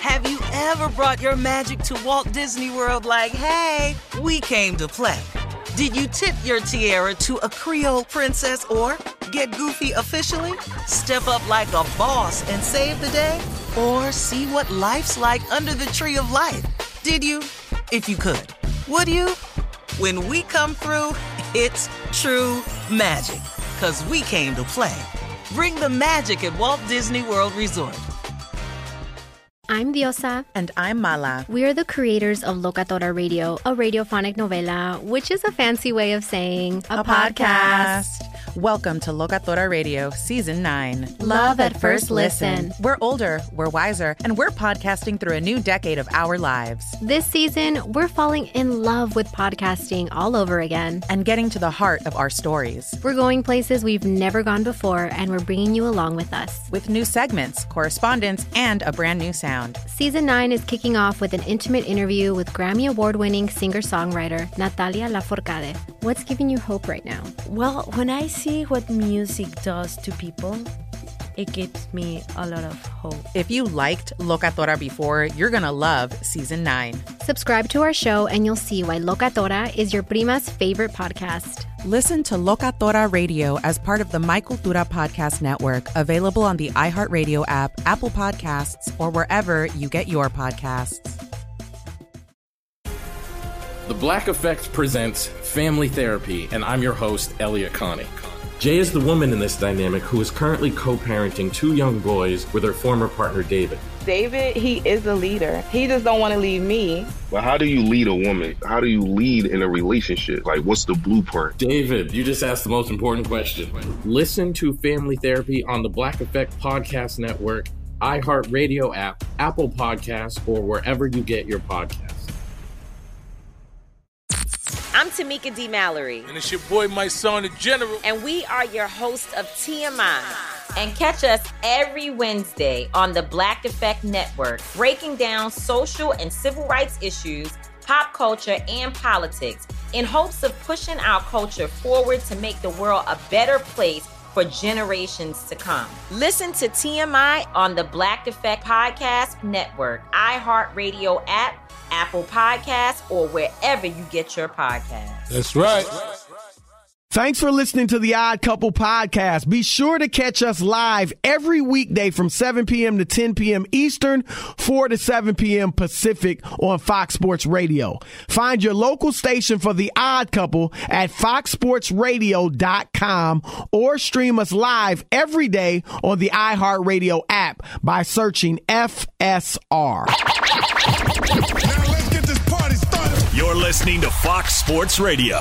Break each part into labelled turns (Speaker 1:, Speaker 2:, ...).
Speaker 1: Have you ever brought your magic to Walt Disney World like, hey, we came to play? Did you tip your tiara to a Creole princess or get goofy officially? Step up like a boss and save the day? Or see what life's like under the tree of life? Did you? If you could. Would you? When we come through, it's true magic. 'Cause we came to play. Bring the magic at Walt Disney World Resort.
Speaker 2: I'm Diosa.
Speaker 3: And I'm Mala.
Speaker 2: We are the creators of Locatora Radio, a radiophonic novela, which is a fancy way of saying
Speaker 3: a podcast. Welcome to Locatora Radio, Season 9.
Speaker 2: Love at First Listen.
Speaker 3: We're older, we're wiser, and we're podcasting through a new decade of our lives.
Speaker 2: This season, we're falling in love with podcasting all over again.
Speaker 3: And getting to the heart of our stories.
Speaker 2: We're going places we've never gone before, and we're bringing you along with us.
Speaker 3: With new segments, correspondence, and a brand new sound.
Speaker 2: Season 9 is kicking off with an intimate interview with Grammy Award-winning singer-songwriter Natalia Lafourcade. What's giving you hope right now?
Speaker 4: Well, when I see what music does to people, it gives me a lot of hope.
Speaker 3: If you liked Locatora before, you're going to love Season 9.
Speaker 2: Subscribe to our show and you'll see why Locatora is your prima's favorite podcast.
Speaker 3: Listen to Locatora Radio as part of the My Cultura Podcast Network, available on the iHeartRadio app, Apple Podcasts, or wherever you get your podcasts.
Speaker 5: The Black Effect presents Family Therapy, and I'm your host, Elliot Connie. Jay is the woman in this dynamic who is currently co-parenting 2 young boys with her former partner, David.
Speaker 6: David, he is a leader. He just don't want to leave me.
Speaker 7: But how do you lead a woman? How do you lead in a relationship? Like, what's the blueprint?
Speaker 5: David, you just asked the most important question. Listen to Family Therapy on the Black Effect Podcast Network, iHeartRadio app, Apple Podcasts, or wherever you get your podcasts.
Speaker 8: I'm Tamika D. Mallory.
Speaker 9: And it's your boy, my son, the General.
Speaker 8: And we are your hosts of TMI. And catch us every Wednesday on the Black Effect Network, breaking down social and civil rights issues, pop culture, and politics in hopes of pushing our culture forward to make the world a better place for generations to come. Listen to TMI on the Black Effect Podcast Network, iHeartRadio app, Apple Podcasts, or wherever you get your podcasts.
Speaker 9: That's right.
Speaker 10: Thanks for listening to the Odd Couple podcast. Be sure to catch us live every weekday from 7 p.m. to 10 p.m. Eastern, 4 to 7 p.m. Pacific on Fox Sports Radio. Find your local station for the Odd Couple at foxsportsradio.com or stream us live every day on the iHeartRadio app by searching FSR.
Speaker 11: Now let's get this party started. You're listening to Fox Sports Radio.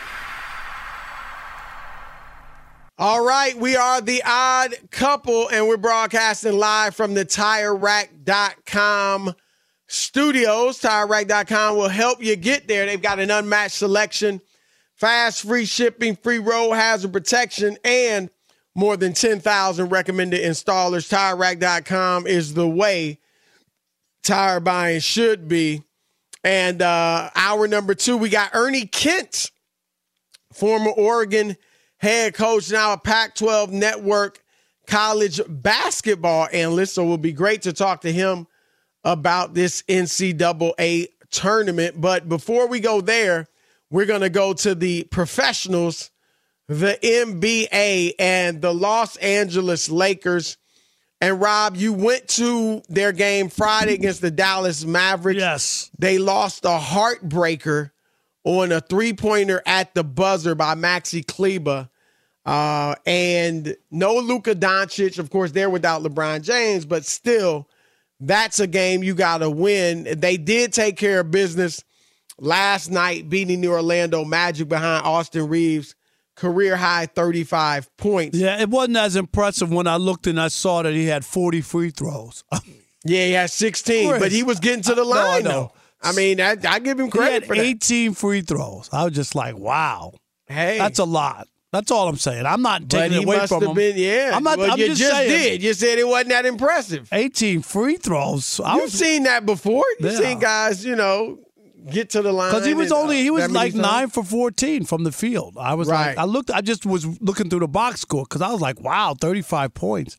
Speaker 10: All right, we are the Odd Couple, and we're broadcasting live from the TireRack.com studios. TireRack.com will help you get there. They've got an unmatched selection, fast, free shipping, free road hazard protection, and more than 10,000 recommended installers. TireRack.com is the way tire buying should be. And hour number 2, we got Ernie Kent, former Oregon head coach, now a Pac-12 network college basketball analyst. So it will be great to talk to him about this NCAA tournament. But before we go there, we're going to go to the professionals, the NBA, and the Los Angeles Lakers. And Rob, you went to their game Friday against the Dallas Mavericks.
Speaker 12: Yes.
Speaker 10: They lost a heartbreaker on a 3-pointer at the buzzer by Maxi Kleber. And no Luka Doncic. Of course, they're without LeBron James, but still, that's a game you got to win. They did take care of business last night, beating the Orlando Magic behind Austin Reeves' career-high 35 points.
Speaker 12: Yeah, it wasn't as impressive when I looked and I saw that he had 40 free throws.
Speaker 10: Yeah, he had 16, but he was getting to the line, though. I mean, I give him credit for that.
Speaker 12: He had 18 free throws. I was just like, wow.
Speaker 10: Hey.
Speaker 12: That's a lot. That's all I'm saying. I'm not taking it away from him.
Speaker 10: Yeah.
Speaker 12: I'm not,
Speaker 10: well,
Speaker 12: I'm
Speaker 10: you
Speaker 12: just
Speaker 10: just
Speaker 12: saying.
Speaker 10: did. You said it wasn't that impressive.
Speaker 12: 18 free throws.
Speaker 10: You've seen that before. You've seen guys, get to the line.
Speaker 12: Because he was like 9 for 14 from the field. I was like, I just was looking through the box score because I was like, wow, 35 points.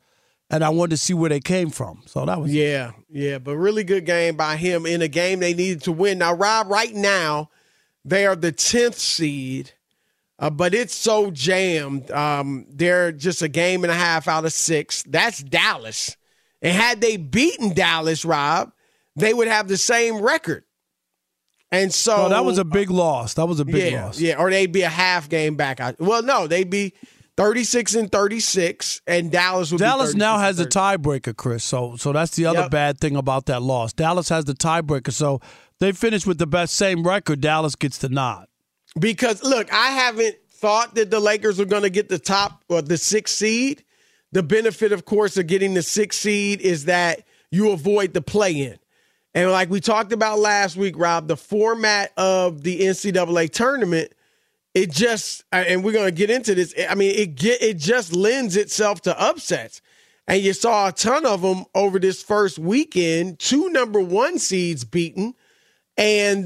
Speaker 12: and I wanted to see where they came from. So that was
Speaker 10: but really good game by him in a game they needed to win. Now, Rob, right now they are the 10th seed, but it's so jammed. They're just a game and a half out of 6. That's Dallas. And had they beaten Dallas, Rob, they would have the same record. And so
Speaker 12: that was a big loss. That was a big loss.
Speaker 10: Yeah, or they'd be a half game back. Well, no, they'd be 36-36, and Dallas would be 36.
Speaker 12: Dallas now has the tiebreaker, Chris. So that's the other bad thing about that loss. Dallas has the tiebreaker, so they finished with the same record. Dallas gets the nod.
Speaker 10: Because, look, I haven't thought that the Lakers were going to get the top or the 6th seed. The benefit, of course, of getting the 6th seed is that you avoid the play-in. And like we talked about last week, Rob, the format of the NCAA tournament, it just, and we're going to get into this, I mean, it just lends itself to upsets. And you saw a ton of them over this first weekend, 2 number 1 seeds beaten. And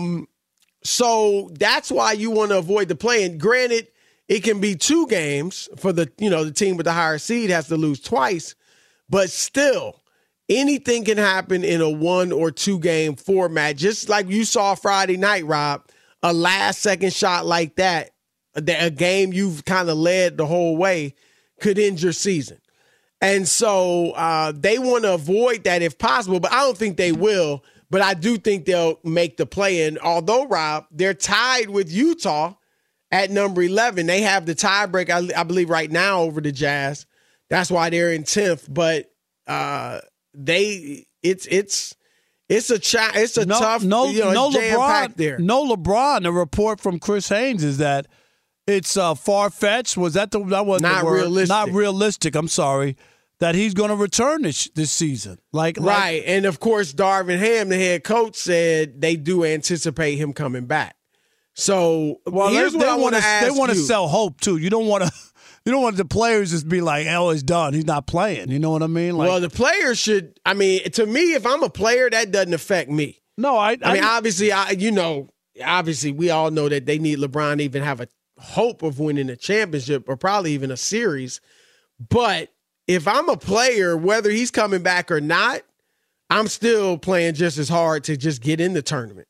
Speaker 10: so that's why you want to avoid the play-in. Granted, it can be 2 games for the team with the higher seed has to lose twice, but still, anything can happen in a 1 or 2 game format. Just like you saw Friday night, Rob, a last-second shot like that, a game you've kind of led the whole way, could end your season. And so they want to avoid that if possible, but I don't think they will. But I do think they'll make the play-in. Although, Rob, they're tied with Utah at number 11. They have the tiebreak, I believe, right now over the Jazz. That's why they're in 10th. But it's tough.
Speaker 12: No
Speaker 10: LeBron there.
Speaker 12: No LeBron. The report from Chris Haynes is that it's far-fetched. That wasn't
Speaker 10: not
Speaker 12: the word?
Speaker 10: Realistic.
Speaker 12: Not realistic. I'm sorry. That he's going to return this season.
Speaker 10: Right. And of course, Darvin Ham, the head coach, said they do anticipate him coming back. So here's what I want to ask you.
Speaker 12: They want to sell hope too. You don't want the players just be like, "Oh, it's done. He's not playing." You know what I mean?
Speaker 10: Well, the players should. I mean, to me, if I'm a player, that doesn't affect me.
Speaker 12: No, I
Speaker 10: mean, obviously, obviously, we all know that they need LeBron to even have a hope of winning a championship or probably even a series. But if I'm a player, whether he's coming back or not, I'm still playing just as hard to just get in the tournament.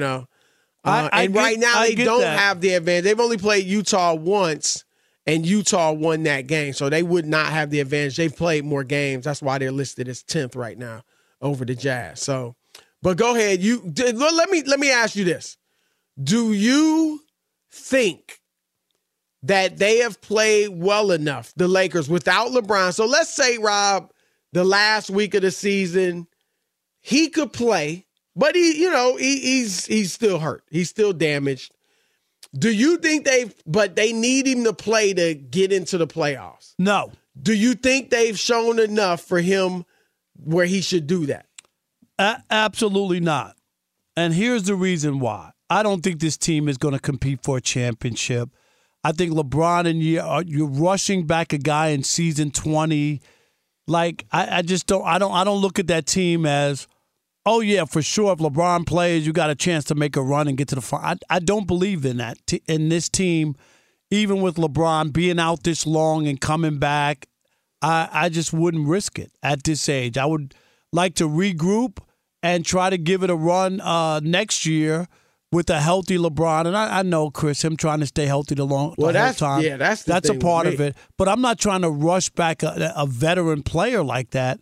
Speaker 10: Right now, they don't have the advantage. They've only played Utah once. And Utah won that game, so they would not have the advantage. They've played more games. That's why they're listed as 10th right now over the Jazz. So, but go ahead. Let me ask you this: do you think that they have played well enough, the Lakers, without LeBron? So let's say, Rob, the last week of the season, he could play, but he's still hurt. He's still damaged. Do you think they need him to play to get into the playoffs?
Speaker 12: No.
Speaker 10: Do you think they've shown enough for him where he should do that?
Speaker 12: Absolutely not. And here's the reason why. I don't think this team is going to compete for a championship. I think LeBron and you're rushing back a guy in season 20. Like, I just don't look at that team as, oh, yeah, for sure, if LeBron plays, you got a chance to make a run and get to the final. I don't believe in that. In this team, even with LeBron being out this long and coming back, I just wouldn't risk it at this age. I would like to regroup and try to give it a run next year with a healthy LeBron. And I know, Chris, him trying to stay healthy the whole time.
Speaker 10: Yeah, that's
Speaker 12: a part of it. But I'm not trying to rush back a veteran player like that.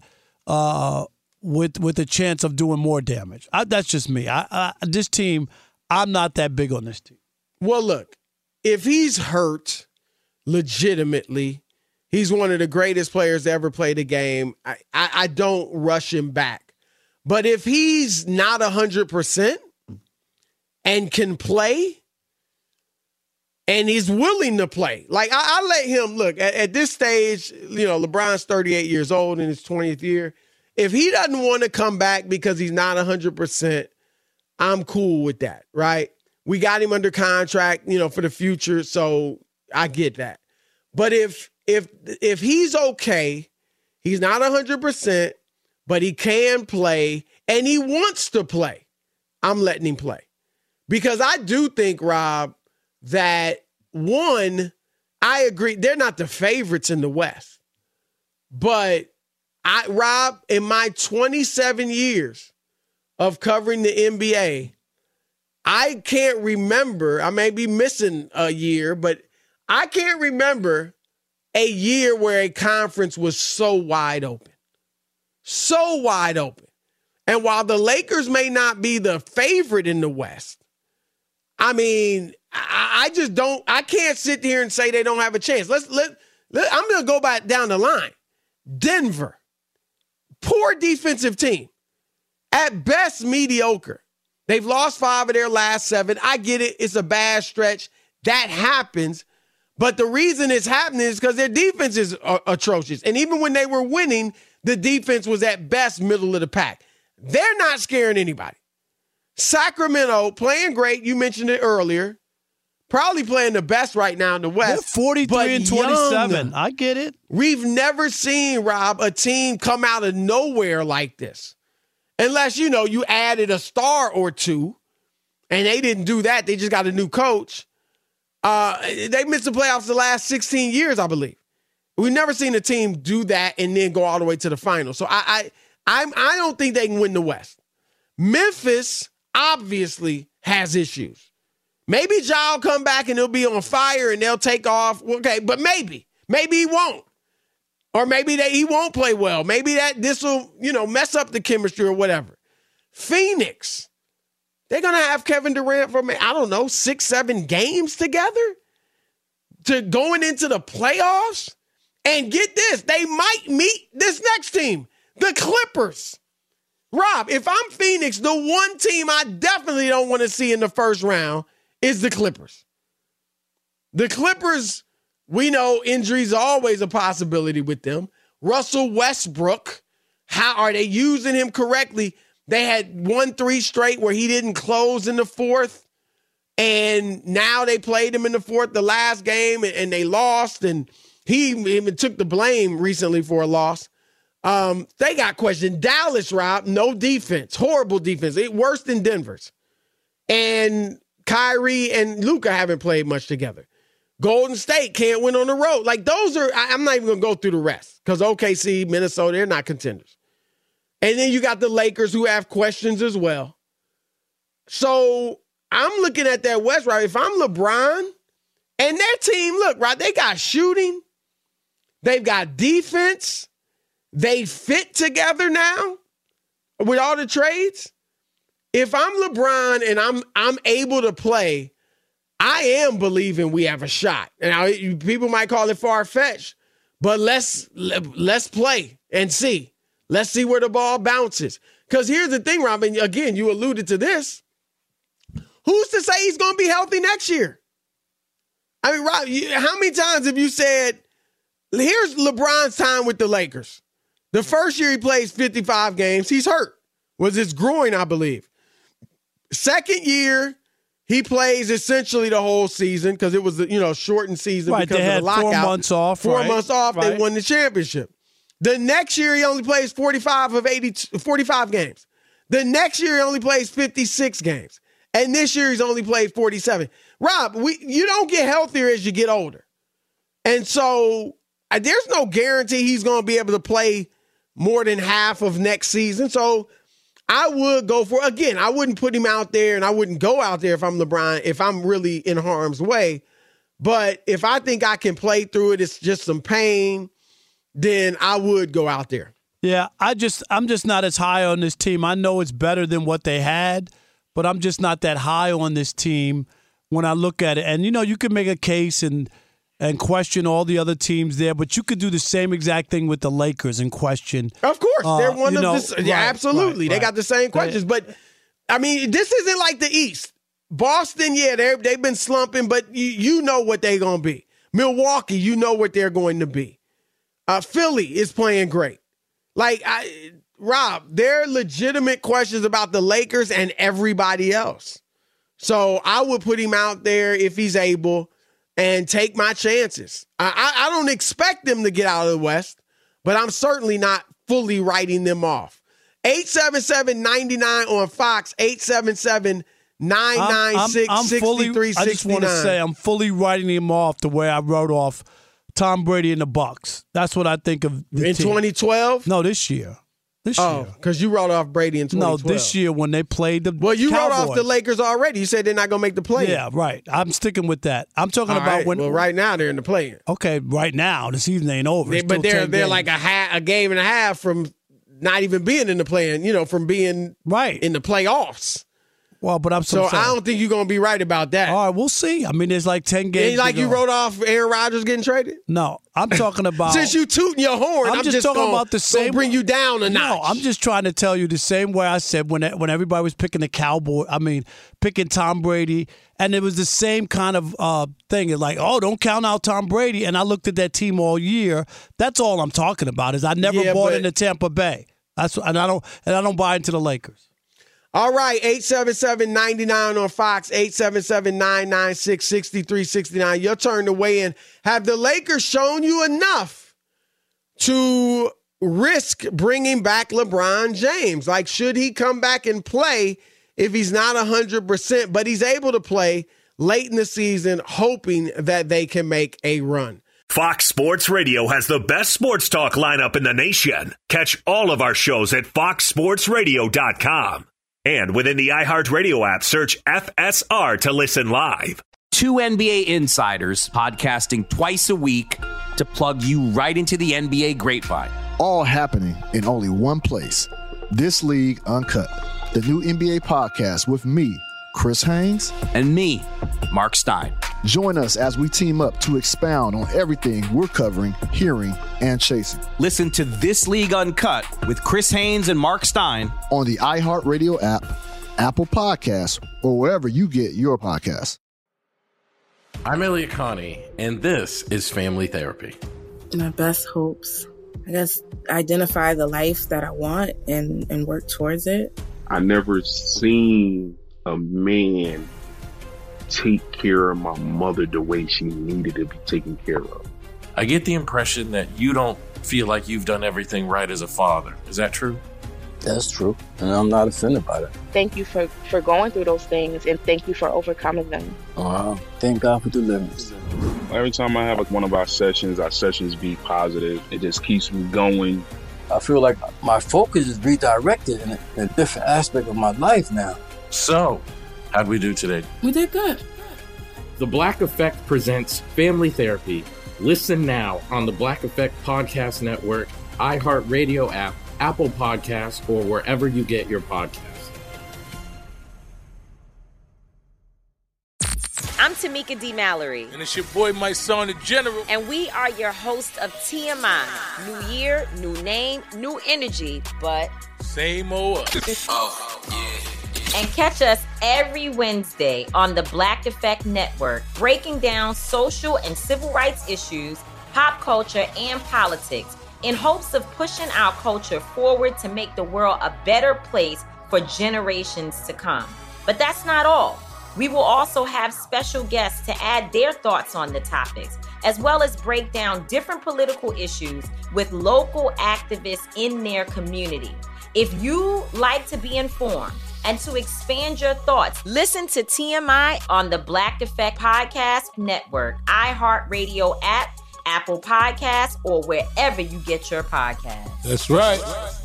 Speaker 12: With a chance of doing more damage. That's just me. This team, I'm not that big on this team.
Speaker 10: Well, look, if he's hurt legitimately, he's one of the greatest players to ever play the game. I don't rush him back. But if he's not 100% and can play and he's willing to play, like I let him look at this stage, LeBron's 38 years old in his 20th year. If he doesn't want to come back because he's not 100%, I'm cool with that, right? We got him under contract, for the future, so I get that. But if he's okay, he's not 100%, but he can play and he wants to play, I'm letting him play. Because I do think, Rob, that one, I agree, they're not the favorites in the West, but Rob, in my 27 years of covering the NBA, I can't remember, I may be missing a year, but I can't remember a year where a conference was so wide open. So wide open. And while the Lakers may not be the favorite in the West, I mean, I just don't, I can't sit here and say they don't have a chance. I'm going to go back down the line. Denver, poor defensive team. At best, mediocre. They've lost 5 of their last 7. I get it. It's a bad stretch. That happens. But the reason it's happening is because their defense is atrocious. And even when they were winning, the defense was at best middle of the pack. They're not scaring anybody. Sacramento, playing great. You mentioned it earlier. Probably playing the best right now in the West.
Speaker 12: They're 43 and 27.
Speaker 10: Young.
Speaker 12: I get it.
Speaker 10: We've never seen, Rob, a team come out of nowhere like this. Unless, you added a star or two, and they didn't do that. They just got a new coach. They missed the playoffs the last 16 years, I believe. We've never seen a team do that and then go all the way to the final. So I don't think they can win the West. Memphis obviously has issues. Maybe Ja will come back and he'll be on fire and they'll take off. Okay, but maybe he won't. Or maybe he won't play well. Maybe this will, mess up the chemistry or whatever. Phoenix, they're going to have Kevin Durant for, 6-7 games together to going into the playoffs. And get this, they might meet this next team, the Clippers. Rob, if I'm Phoenix, the one team I definitely don't want to see in the first round is the Clippers. The Clippers, we know injuries are always a possibility with them. Russell Westbrook, how are they using him correctly? They had 1-3 straight where he didn't close in the fourth, and now they played him in the fourth, the last game, and they lost, and he even took the blame recently for a loss. They got questioned. Dallas, Rob, no defense, horrible defense, worse than Denver's. And Kyrie and Luka haven't played much together. Golden State can't win on the road. Like, those are, I'm not even going to go through the rest because OKC, Minnesota, they're not contenders. And then you got the Lakers who have questions as well. So I'm looking at that West, right? If I'm LeBron and their team, look, right, they got shooting. They've got defense. They fit together now with all the trades. If I'm LeBron and I'm able to play, I am believing we have a shot. And people might call it far-fetched, but let's play and see. Let's see where the ball bounces. Because here's the thing, Robin. Again, you alluded to this. Who's to say he's going to be healthy next year? I mean, Rob, how many times have you said, here's LeBron's time with the Lakers. The first year he plays 55 games, he's hurt. Was his groin, I believe. Second year, he plays essentially the whole season because it was a shortened season because of the lockout.
Speaker 12: 4 months off.
Speaker 10: 4 months off, they won the championship. The next year, he only plays 45 games. The next year, he only plays 56 games. And this year, he's only played 47. Rob, you don't get healthier as you get older. And so there's no guarantee he's going to be able to play more than half of next season. So I would go for, again, I wouldn't put him out there and I wouldn't go out there if I'm LeBron, if I'm really in harm's way. But if I think I can play through it, it's just some pain, then I would go out there.
Speaker 12: Yeah, I'm just not as high on this team. I know it's better than what they had, but I'm just not that high on this team when I look at it. And, you could make a case and question all the other teams there, but you could do the same exact thing with the Lakers and question.
Speaker 10: Of course, they're one of the. Yeah, absolutely. They got the same questions. But, I mean, this isn't like the East. Boston, yeah, they've been slumping, but you know what they're going to be. Milwaukee, you know what they're going to be. Philly is playing great. Like, Rob, there are legitimate questions about the Lakers and everybody else. So I would put him out there if he's able and take my chances. I don't expect them to get out of the West, but I'm certainly not fully writing them off. 877-99 on Fox, 877-996-6369.
Speaker 12: I just want to say I'm fully writing him off the way I wrote off Tom Brady and the Bucs. That's what I think of the
Speaker 10: in
Speaker 12: team.
Speaker 10: 2012?
Speaker 12: No, this year.
Speaker 10: Oh, because you wrote off Brady in 2012.
Speaker 12: No, this year when they played the
Speaker 10: Well, you
Speaker 12: Cowboys.
Speaker 10: wrote off the Lakers already. You said they're not going to make the play.
Speaker 12: Yeah, right. I'm sticking with that. I'm talking
Speaker 10: All
Speaker 12: about
Speaker 10: right.
Speaker 12: when.
Speaker 10: Well, right now they're in the play-in.
Speaker 12: Okay, right now the season ain't over. It's
Speaker 10: But
Speaker 12: still 10
Speaker 10: they're
Speaker 12: games.
Speaker 10: like a game and a half from not even being in the play-in, from being in the playoffs.
Speaker 12: Well, but I'm
Speaker 10: so
Speaker 12: saying.
Speaker 10: I don't think you're going to be right about that.
Speaker 12: All right, we'll see. I mean, there's like 10 games.
Speaker 10: Ain't like you wrote off Aaron Rodgers getting traded?
Speaker 12: No, I'm talking about.
Speaker 10: Since you tooting your horn, I'm just
Speaker 12: talking
Speaker 10: gonna,
Speaker 12: about the same.
Speaker 10: bring you down a notch.
Speaker 12: No, I'm just trying to tell you the same way I said when everybody was picking the Cowboy. I mean, picking Tom Brady, and it was the same kind of thing. It's like, oh, don't count out Tom Brady. And I looked at that team all year. That's all I'm talking about. Is I never bought into Tampa Bay. And I don't buy into the Lakers.
Speaker 10: All right, 877-99 on Fox, 877-996-6369. Your turn to weigh in. Have the Lakers shown you enough to risk bringing back LeBron James? Like, should he come back and play if he's not 100%, but he's able to play late in the season, hoping that they can make a run?
Speaker 11: Fox Sports Radio has the best sports talk lineup in the nation. Catch all of our shows at foxsportsradio.com. And within the iHeartRadio app, search FSR to listen live.
Speaker 13: Two NBA insiders podcasting twice a week to plug you right into the NBA grapevine.
Speaker 14: All happening in only one place. This League Uncut, the new NBA podcast with me, Chris Haynes.
Speaker 13: And me, Mark Stein.
Speaker 14: Join us as we team up to expound on everything we're covering, hearing, and chasing.
Speaker 13: Listen to This League Uncut with Chris Haynes and Mark Stein
Speaker 14: on the iHeartRadio app, Apple Podcasts, or wherever you get your podcasts.
Speaker 5: I'm Elliot Connie, and this is Family Therapy.
Speaker 15: My best hopes, I guess, identify the life that I want and work towards it.
Speaker 7: I never seen a man take care of my mother the way she needed to be taken care of.
Speaker 5: I get the impression that you don't feel like you've done everything right as a father. Is that true?
Speaker 16: That's true, and I'm not offended by that.
Speaker 6: Thank you for going through those things, and thank you for overcoming them.
Speaker 16: Thank God for deliverance.
Speaker 7: Every time I have one of our sessions be positive. It just keeps me going.
Speaker 16: I feel like my focus is redirected in a different aspect of my life now.
Speaker 5: So, how'd we do today?
Speaker 15: We did good.
Speaker 5: The Black Effect presents Family Therapy. Listen now on the Black Effect Podcast Network, iHeartRadio app, Apple Podcasts, or wherever you get your podcasts.
Speaker 8: I'm Tamika D. Mallory.
Speaker 9: And it's your boy, my son, the General.
Speaker 8: And we are your hosts of TMI. New year, new name, new energy, but
Speaker 9: same old us.
Speaker 8: And catch us every Wednesday on the Black Effect Network, breaking down social and civil rights issues, pop culture, and politics in hopes of pushing our culture forward to make the world a better place for generations to come. But that's not all. We will also have special guests to add their thoughts on the topics, as well as break down different political issues with local activists in their community. If you like to be informed and to expand your thoughts, listen to TMI on the Black Effect Podcast Network, iHeartRadio app, Apple Podcasts, or wherever you get your podcasts.
Speaker 9: That's right.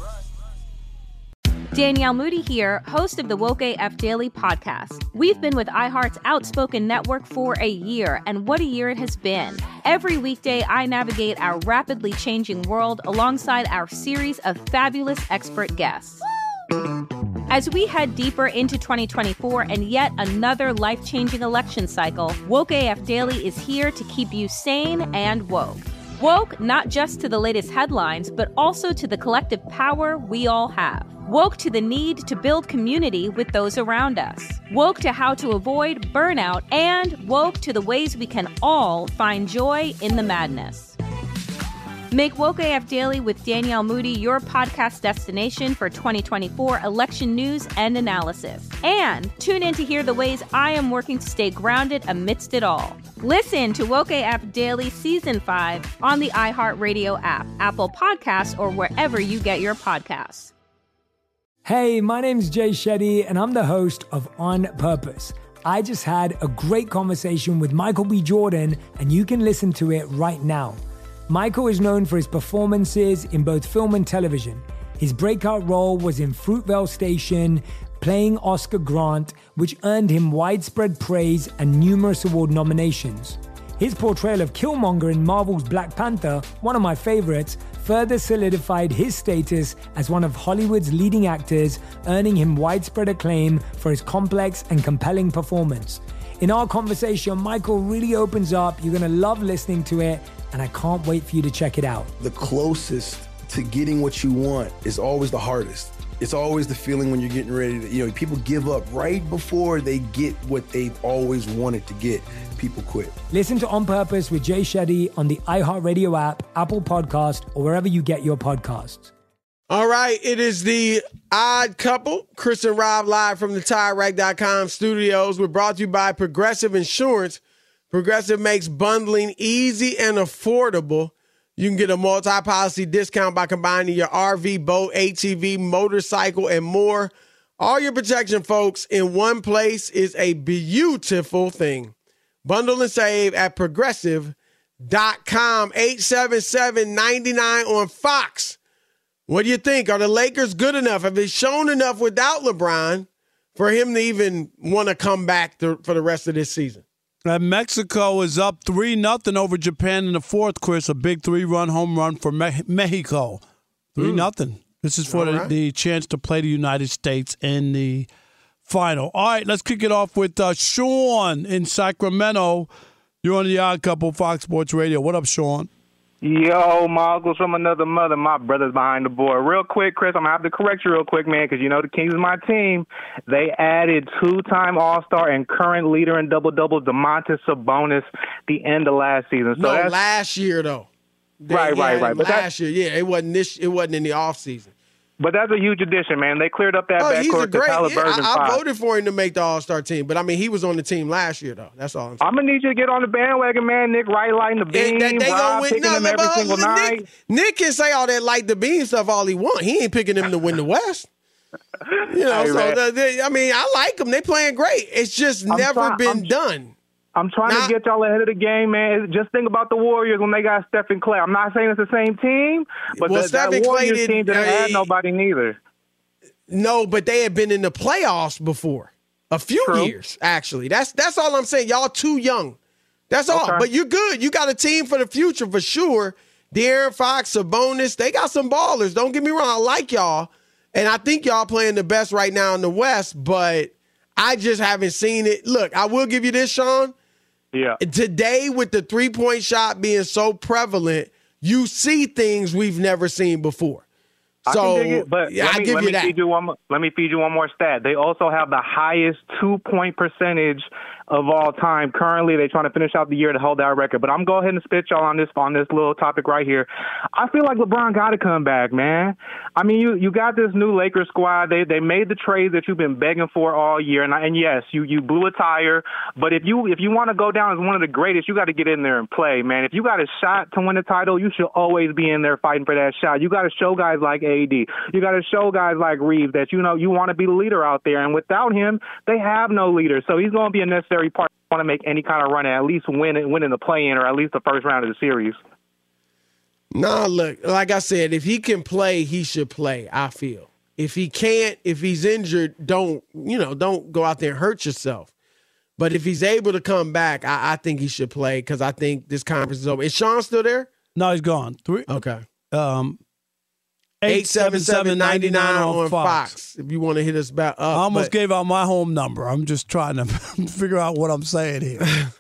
Speaker 17: Danielle Moody here, host of the Woke AF Daily podcast. We've been with iHeart's Outspoken Network for a year, and what a year it has been. Every weekday, I navigate our rapidly changing world alongside our series of fabulous expert guests. As we head deeper into 2024 and yet another life-changing election cycle, Woke AF Daily is here to keep you sane and woke. Woke not just to the latest headlines, but also to the collective power we all have. Woke to the need to build community with those around us. Woke to how to avoid burnout, and woke to the ways we can all find joy in the madness. Make Woke AF Daily with Danielle Moody your podcast destination for 2024 election news and analysis. And tune in to hear the ways I am working to stay grounded amidst it all. Listen to Woke AF Daily Season 5 on the iHeartRadio app, Apple Podcasts, or wherever you get your podcasts.
Speaker 18: Hey, my name's Jay Shetty, and I'm the host of On Purpose. I just had a great conversation with Michael B. Jordan, and you can listen to it right now. Michael is known for his performances in both film and television. His breakout role was in Fruitvale Station, playing Oscar Grant, which earned him widespread praise and numerous award nominations. His portrayal of Killmonger in Marvel's Black Panther, one of my favorites, further solidified his status as one of Hollywood's leading actors, earning him widespread acclaim for his complex and compelling performance. In our conversation, Michael really opens up. You're going to love listening to it, and I can't wait for you to check it out.
Speaker 19: The closest to getting what you want is always the hardest. It's always the feeling when you're getting ready to, people give up right before they get what they've always wanted to get. People quit.
Speaker 18: Listen to On Purpose with Jay Shetty on the iHeartRadio app, Apple Podcast, or wherever you get your podcasts.
Speaker 10: All right, it is the Odd Couple. Chris and Rob live from the TireRack.com studios. We're brought to you by Progressive Insurance. Progressive makes bundling easy and affordable. You can get a multi-policy discount by combining your RV, boat, ATV, motorcycle, and more. All your protection, folks, in one place is a beautiful thing. Bundle and save at Progressive.com. 877-99 on Fox. What do you think? Are the Lakers good enough? Have they shown enough without LeBron for him to even want to come back for the rest of this season?
Speaker 12: And Mexico is up 3-0 over Japan in the fourth, Chris. A big 3-run home run for Mexico. 3-0. This is for the chance to play the United States in the final. All right, let's kick it off with Sean in Sacramento. You're on the Odd Couple, Fox Sports Radio. What up, Sean?
Speaker 20: Yo, Moggles from another mother. My brother's behind the board. Real quick, Chris, I'm going to have to correct you real quick, man, because the Kings is my team. They added two-time All-Star and current leader in double-double, Domantas Sabonis, the end of last season. So
Speaker 10: last year, though.
Speaker 20: Right. But
Speaker 10: last year, yeah. It wasn't in the offseason.
Speaker 20: But that's a huge addition, man. They cleared up that backcourt to Halliburton.
Speaker 10: I voted for him to make the All-Star team, but he was on the team last year, though. That's all I'm saying.
Speaker 20: I'm gonna need you to get on the bandwagon, man. Nick Wright lighting the beam.
Speaker 10: They
Speaker 20: Rob
Speaker 10: win.
Speaker 20: picking him every single night.
Speaker 10: Nick can say all that light the beam stuff all he want. He ain't picking him to win the West. I like them. They playing great. It's just never been done.
Speaker 20: I'm trying to get y'all ahead of the game, man. Just think about the Warriors when they got Stephen Clay. I'm not saying it's the same team, but that Warriors team didn't have nobody neither.
Speaker 10: No, but they had been in the playoffs before. A few years, actually. That's all I'm saying. Y'all too young. That's all. But you're good. You got a team for the future for sure. De'Aaron Fox, Sabonis, they got some ballers. Don't get me wrong. I like y'all. And I think y'all playing the best right now in the West, but I just haven't seen it. Look, I will give you this, Sean.
Speaker 20: Yeah.
Speaker 10: Today, with the three-point shot being so prevalent, you see things we've never seen before.
Speaker 20: So, I can dig it, but let me feed you one more stat. They also have the highest 2-point percentage of all time. Currently, they're trying to finish out the year to hold that record. But I'm going to go ahead and spit y'all on this little topic right here. I feel like LeBron got to come back, man. You got this new Lakers squad. They made the trades that you've been begging for all year. And yes, you blew a tire. But if you want to go down as one of the greatest, you got to get in there and play, man. If you got a shot to win the title, you should always be in there fighting for that shot. You got to show guys like AD. You got to show guys like Reeves that you want to be the leader out there. And without him, they have no leader. So he's going to be a necessary part. Want to make any kind of run and at least win in the play-in or at least the first round of the series.
Speaker 10: Nah, look, like I said, if he can play, he should play, I feel. If he can't, if he's injured, don't go out there and hurt yourself. But if he's able to come back, I think he should play because I think this conference is over. Is Sean still there?
Speaker 12: No, he's gone.
Speaker 10: Okay.
Speaker 12: 877-99 on Fox.
Speaker 10: If you want to hit us back up.
Speaker 12: I almost gave out my home number. I'm just trying to figure out what I'm saying here.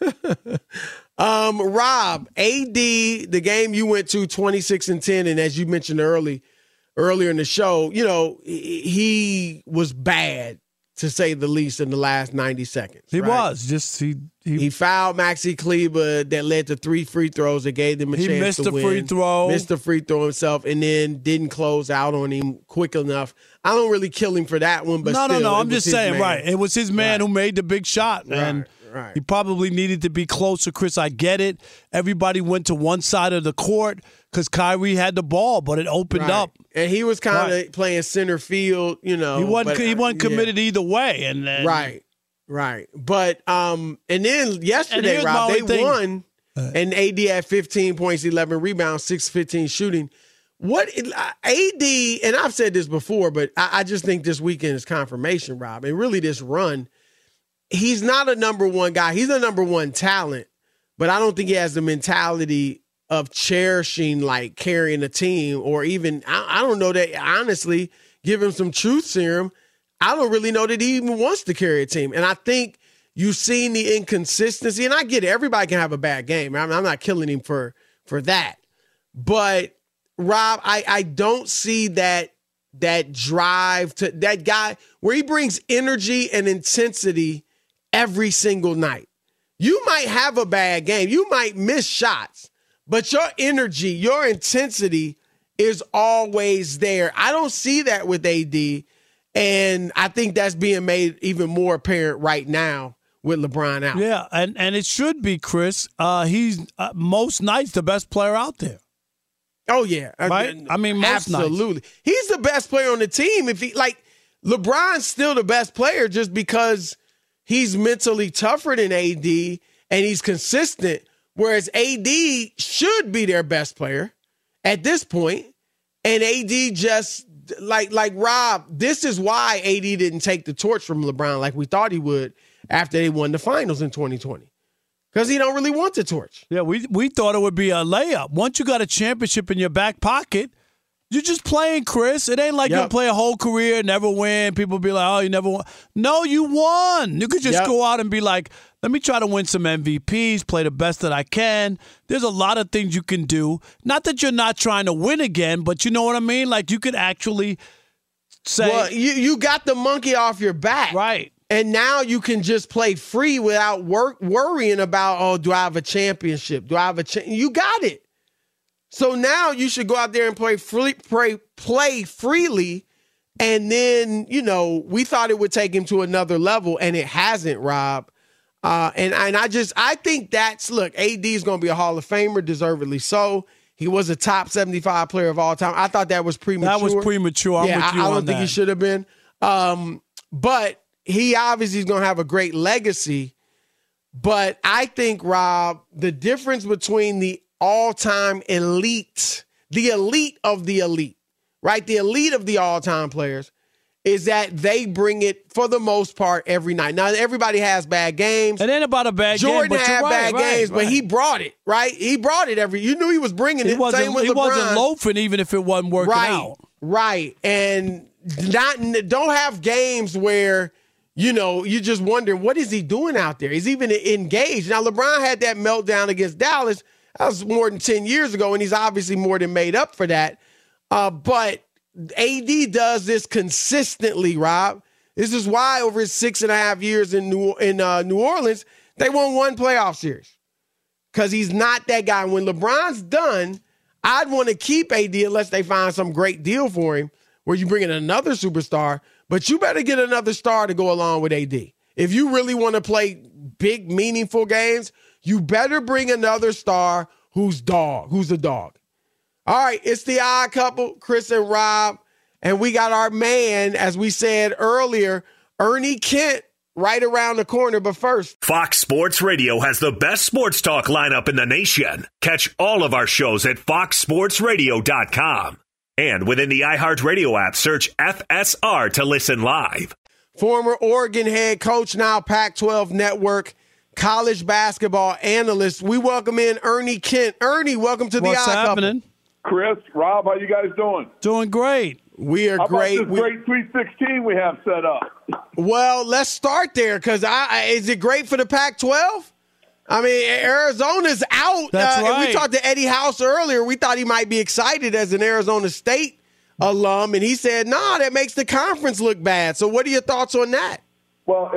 Speaker 10: Rob, AD, the game you went to 26-10, and as you mentioned earlier in the show, he was bad, to say the least, in the last 90 seconds.
Speaker 12: He
Speaker 10: right?
Speaker 12: was.
Speaker 10: He fouled Maxi Kleber that led to 3 free throws that gave them a chance to win.
Speaker 12: He missed the free throw.
Speaker 10: Missed the free throw himself and then didn't close out on him quick enough. I don't really kill him for that one, but
Speaker 12: No. I'm just saying, right. It was his man who made the big shot, and he probably needed to be closer. Chris, I get it. Everybody went to one side of the court because Kyrie had the ball, but it opened up.
Speaker 10: And he was kind of playing center field,
Speaker 12: He wasn't committed either way. And
Speaker 10: right. Right. But and then yesterday,
Speaker 12: And
Speaker 10: Rob,
Speaker 12: my
Speaker 10: they
Speaker 12: thing.
Speaker 10: won, and AD had 15 points, 11 rebounds, 6-15 shooting. What AD, and I've said this before, but I just think this weekend is confirmation, Rob, and really this run. He's not a number one guy. He's a number one talent, but I don't think he has the mentality of cherishing, like carrying a team, or even, I don't know that, honestly, give him some truth serum. I don't really know that he even wants to carry a team. And I think you've seen the inconsistency, and I get it. Everybody can have a bad game. I'm not killing him for that. But, Rob, I don't see that drive to that guy where he brings energy and intensity every single night. You might have a bad game. You might miss shots, but your energy, your intensity is always there. I don't see that with AD, and I think that's being made even more apparent right now with LeBron out.
Speaker 12: Yeah, and it should be, Chris. He's most nights the best player out there.
Speaker 10: Oh, yeah.
Speaker 12: Right? I mean, most
Speaker 10: absolutely.
Speaker 12: nights.
Speaker 10: He's the best player on the team. If he LeBron's still the best player just because he's mentally tougher than AD and he's consistent, whereas AD should be their best player at this point. And AD just, like Rob, this is why AD didn't take the torch from LeBron like we thought he would after they won the finals in 2020. Because he don't really want the torch.
Speaker 12: Yeah, we thought it would be a layup. Once you got a championship in your back pocket, you're just playing, Chris. It ain't like you'll play a whole career, never win. People be like, oh, you never won. No, you won. You could just go out and be like, let me try to win some MVPs, play the best that I can. There's a lot of things you can do. Not that you're not trying to win again, but you know what I mean? Like, you could actually say.
Speaker 10: Well, you got the monkey off your back.
Speaker 12: Right.
Speaker 10: And now you can just play free without worrying about, oh, do I have a championship? Do I have a You got it. So now you should go out there and play freely. And then, we thought it would take him to another level, and it hasn't, Rob. And I think look, AD is going to be a Hall of Famer, deservedly so. He was a top 75 player of all time. I thought that was premature.
Speaker 12: That was premature. I'm with you
Speaker 10: I don't
Speaker 12: on
Speaker 10: think
Speaker 12: that.
Speaker 10: he should have been. But he obviously is going to have a great legacy. But I think, Rob, the difference between the all-time elite, the elite of the elite, right? The elite of the all-time players is that they bring it for the most part every night. Now, everybody has bad games.
Speaker 12: It ain't about a bad game.
Speaker 10: Jordan had bad games, but he brought it, right? He brought it you knew he was bringing it. Same with LeBron.
Speaker 12: He wasn't loafing even if it wasn't working out.
Speaker 10: Right. And don't have games where, you just wondering, what is he doing out there? He's even engaged. Now, LeBron had that meltdown against Dallas. That was more than 10 years ago, and he's obviously more than made up for that. But AD does this consistently, Rob. This is why over his 6.5 years in New Orleans, they won one playoff series. Because he's not that guy. When LeBron's done, I'd want to keep AD unless they find some great deal for him where you bring in another superstar. But you better get another star to go along with AD. If you really want to play big, meaningful games, you better bring another star who's a dog. All right, it's the Odd Couple, Chris and Rob, and we got our man, as we said earlier, Ernie Kent, right around the corner. But first,
Speaker 11: Fox Sports Radio has the best sports talk lineup in the nation. Catch all of our shows at foxsportsradio.com. And within the iHeartRadio app, search FSR to listen live.
Speaker 10: Former Oregon head coach, now Pac-12 Network college basketball analyst. We welcome in Ernie Kent. Ernie, welcome to the
Speaker 12: What's
Speaker 10: Odd
Speaker 12: happening?
Speaker 10: Couple.
Speaker 21: Chris, Rob, how you guys doing?
Speaker 12: Doing great.
Speaker 10: We are great.
Speaker 21: About this great Sweet 16 we have set up.
Speaker 10: Well, let's start there because is it great for the Pac-12? I mean, Arizona's out.
Speaker 12: That's right.
Speaker 10: And we talked to Eddie House earlier. We thought he might be excited as an Arizona State alum, and he said, "No, that makes the conference look bad." So, what are your thoughts on that?
Speaker 21: Well,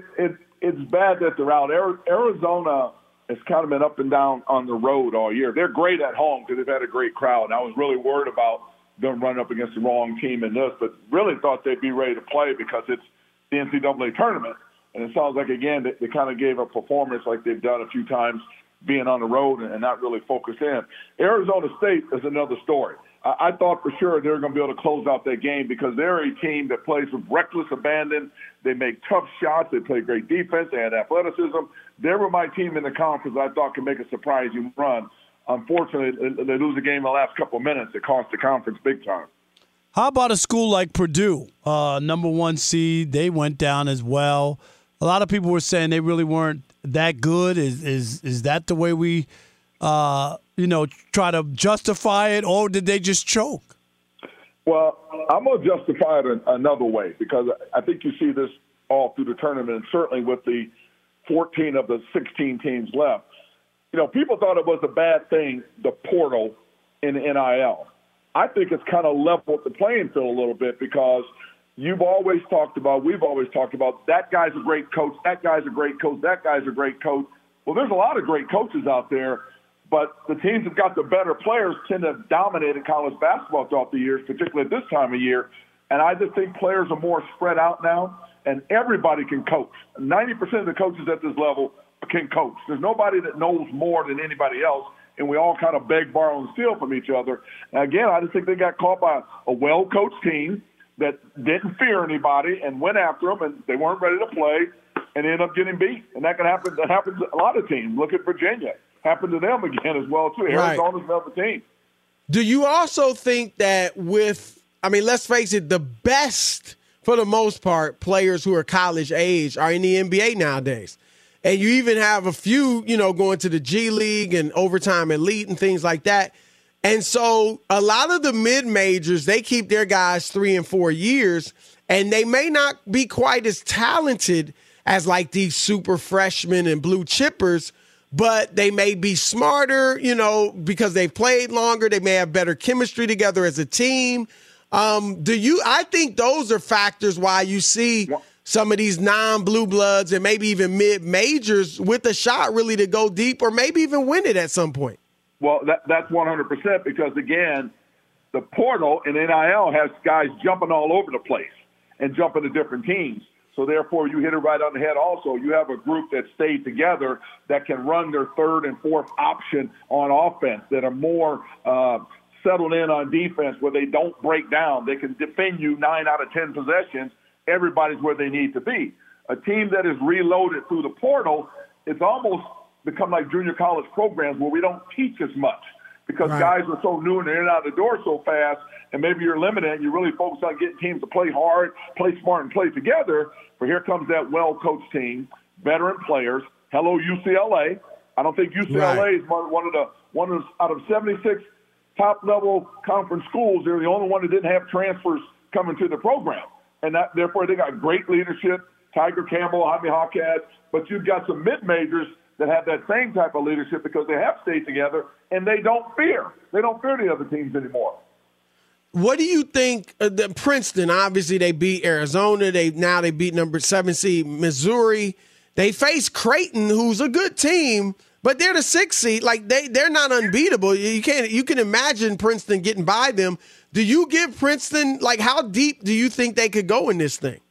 Speaker 21: it's bad that they're out. Arizona has kind of been up and down on the road all year. They're great at home because they've had a great crowd. And I was really worried about them running up against the wrong team in this, but really thought they'd be ready to play because it's the NCAA tournament. And it sounds like, again, they kind of gave a performance like they've done a few times being on the road and not really focused in. Arizona State is another story. I thought for sure they were going to be able to close out that game because they're a team that plays with reckless abandon. They make tough shots. They play great defense. They had athleticism. They were my team in the conference I thought could make a surprising run. Unfortunately, they lose a game in the last couple of minutes. It cost the conference big time.
Speaker 12: How about a school like Purdue, number 1 seed? They went down as well. A lot of people were saying they really weren't that good. Is that the way we, try to justify it, or did they just choke?
Speaker 21: Well, I'm going to justify it another way because I think you see this all through the tournament, and certainly with the 14 of the 16 teams left. People thought it was a bad thing, the portal in NIL. I think it's kind of leveled the playing field a little bit because we've always talked about, that guy's a great coach, that guy's a great coach, that guy's a great coach. Well, there's a lot of great coaches out there, but the teams that got the better players tend to have dominated college basketball throughout the years, particularly at this time of year. And I just think players are more spread out now, and everybody can coach. 90% of the coaches at this level can coach. There's nobody that knows more than anybody else, and we all kind of beg, borrow, and steal from each other. And again, I just think they got caught by a well-coached team that didn't fear anybody and went after them, and they weren't ready to play and ended up getting beat. And that can happen. That happens to a lot of teams. Look at Virginia. Happened to them again as well, too. Arizona's another team.
Speaker 10: Do you also think that let's face it, the best, for the most part, players who are college age are in the NBA nowadays? And you even have a few, going to the G League and Overtime Elite and things like that. And so a lot of the mid-majors, they keep their guys 3 and 4 years, and they may not be quite as talented as like these super freshmen and blue chippers, but they may be smarter, because they've played longer. They may have better chemistry together as a team. I think those are factors why you see some of these non-blue bloods and maybe even mid-majors with a shot really to go deep or maybe even win it at some point.
Speaker 21: Well, that's 100% because, again, the portal in NIL has guys jumping all over the place and jumping to different teams. So, therefore, you hit it right on the head also. You have a group that stayed together that can run their third and fourth option on offense, that are more settled in on defense where they don't break down. They can defend you 9 out of 10 possessions. Everybody's where they need to be. A team that is reloaded through the portal, it's almost become like junior college programs where we don't teach as much because guys are so new and they're in and out the door so fast, and maybe you're limited and you really focus on getting teams to play hard, play smart, and play together. But here comes that well-coached team, veteran players. Hello, UCLA. I don't think UCLA is one of the out of 76 top-level conference schools, they're the only one that didn't have transfers coming to the program. And therefore, they got great leadership, Tiger Campbell, Jaime Jaquez, but you've got some mid-majors that have that same type of leadership because they have stayed together, and they don't fear. They don't fear the other teams anymore.
Speaker 10: What do you think? Princeton, obviously, they beat Arizona. They beat number 7 seed Missouri. They face Creighton, who's a good team, but they're the 6th seed. Like they're not unbeatable. You can imagine Princeton getting by them. Do you give Princeton, how deep do you think they could go in this thing?